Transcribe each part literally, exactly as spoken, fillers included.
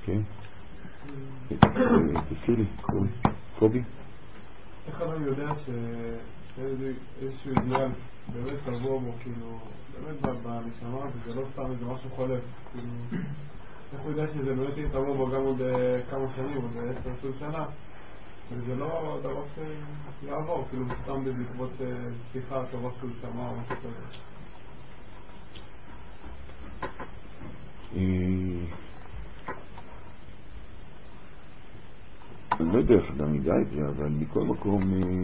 כן. תזכיר לי, קובי? איך אדם יודע שאיזשהו אידיאל באמת תבוא בו, כאילו, באמת בנשמה, וזה לא סתם איזה משהו חולף, כאילו, איך הוא יודע שזה באמת תבוא בו גם עוד כמה שנים, עוד עשר עשרים שנה, וזה לא דבר שיעבור, כאילו, סתם בעקבות שיחה טובה שהוא שמע או משהו כזה. אני לא יודע איך אדם ידע את זה, אבל מכל מקום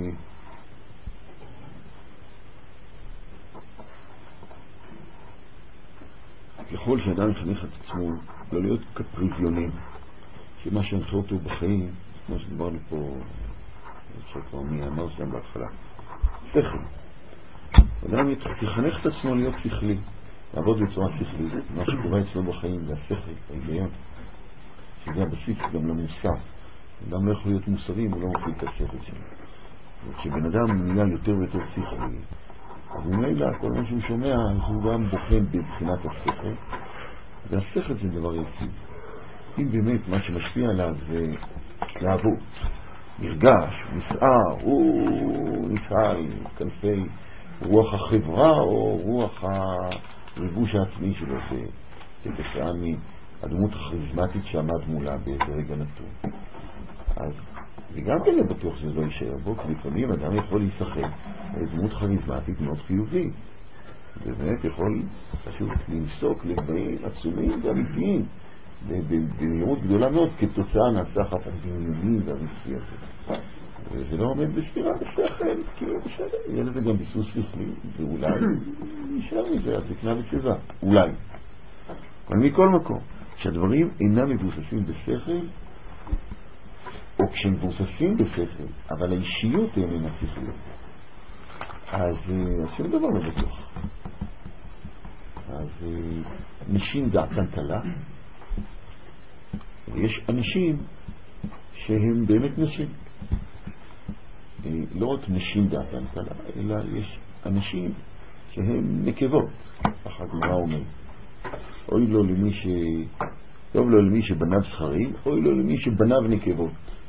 ככל שאדם יחנך את עצמו לא להיות כפריזיונים, שמה שהנחה אותו בחיים, כמו שדיברנו פה, אני חושב כבר מי אמר שם בהתחלה, שכל. אדם יחנך את עצמו להיות שכלי, לעבוד בצורה שכלית, מה שקורה אצלו בחיים זה השכל, ההיגיון, שזה הבסיס גם למוסר. אדם לא יכול להיות מוסרי אם הוא לא מפעיל את השכל שלו. וכשבן אדם נהיה יותר ויותר שכלי, אז ממילא כל מה שהוא שומע הוא גם בוחן בבחינת השכל, והשכל זה דבר יציב. אם באמת מה שמשפיע עליו זה לעבוד, נרגש, נסער, הוא נסער עם כנפי רוח החברה או רוח הריגוש העצמי שלו, שתתפעה מהדמות הכריזמטית שעמד מולה באיזה רגע נתון. אז וגם כן בטוח שזה לא יישאר בו, כי לפעמים אדם יכול להיסחף דמות כריזמטית מאוד חיובית, ובאמת יכול פשוט למסוק לדברים עצומים ואמיתיים במהירות גדולה מאוד כתוצאה מהסחף הדמיוני והרגשי הזה. וזה לא עומד בסתירה בשכל, כאילו בסדר, יהיה לזה גם ביסוס שכלי, ואולי נשאר מזה הזקנה ושיבה, אולי. אבל מכל מקום, כשהדברים אינם מבוססים בשכל, או כשהם מבוססים בשכל, אבל האישיות איננה שכלית, אז שום דבר לא בטוח. אז נשים דעתן קלה, ויש אנשים שהם באמת נשים. לא רק נשים דעתן קלה, אלא יש אנשים שהם נקבות. אחת גמרא אומר, אוי לו למי ש... טוב לו למי שבניו זכרים, אוי לו למי שבניו נקבות.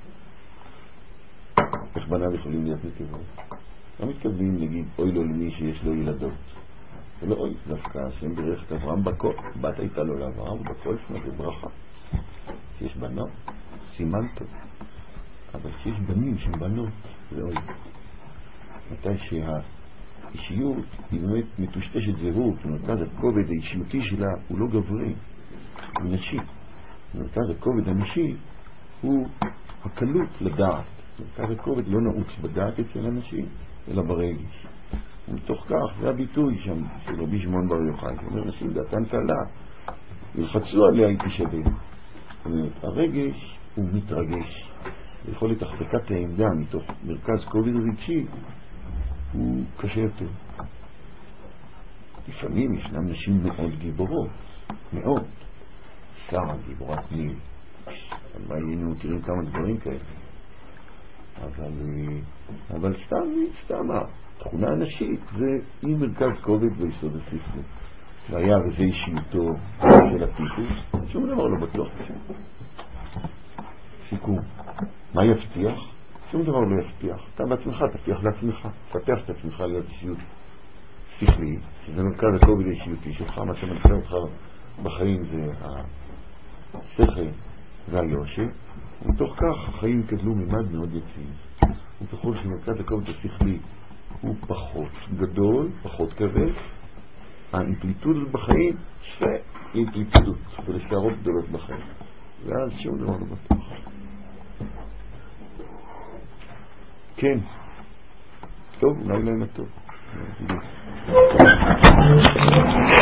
איך בניו יכולים להיות נקבות? לא מתכוונים להגיד אוי לו למי שיש לו ילדות. זה לא אוי, דווקא השם ברך את אברהם בכל, בת הייתה לו לאברהם, בכל שמה זה ברכה. שיש בנות, סימן טוב. אבל שיש בנים שהם בנות, זה אוי. מתי שהאישיות היא באמת מטושטשת זהות, ומרכז הכובד האישיותי שלה הוא לא גברי, הוא נשי. מרכז הכובד הנשי הוא הקלות לדעת. מרכז הכובד לא נעוץ בדעת אצל אנשים, אלא ברגש. ומתוך כך זה הביטוי שם של רבי שמעון בר יוחאי, שאומר נשים דעתן קלה, ילחצו עליה היא תשבר. זאת אומרת, הרגש הוא מתרגש. יכולת החזקת העמדה מתוך מרכז כובד רגשי הוא קשה יותר. לפעמים ישנם נשים מאוד גיבורות, מאוד. שרה, גיבורת ניל. אבל היינו מכירים כמה דברים כאלה. אבל, אבל סתם, סתם, התכונה הנשית זה עם מרכז כובד ביסוד השכלי. והיה וזה אישיותו של הטיפוס, שום דבר לא בטוח בשביל. סיכום. מה יבטיח? שום דבר לא יבטיח. אתה בעצמך תבטיח לעצמך. תפתח את עצמך להיות אישיות שכלית, שזה מרכז הכובד האישיותי שלך, מה שמנחה אותך בחיים זה השכל והיושר, ומתוך כך החיים יקבלו מימד מאוד יציב. וככל שמרכז הכובד השכלי הוא פחות גדול, פחות כבד, האמפליטודות בחיים שווה לאמפליטודות ולשערות גדולות בחיים. ואז שום דבר לא בטוח. כן. טוב, אולי לילה טוב.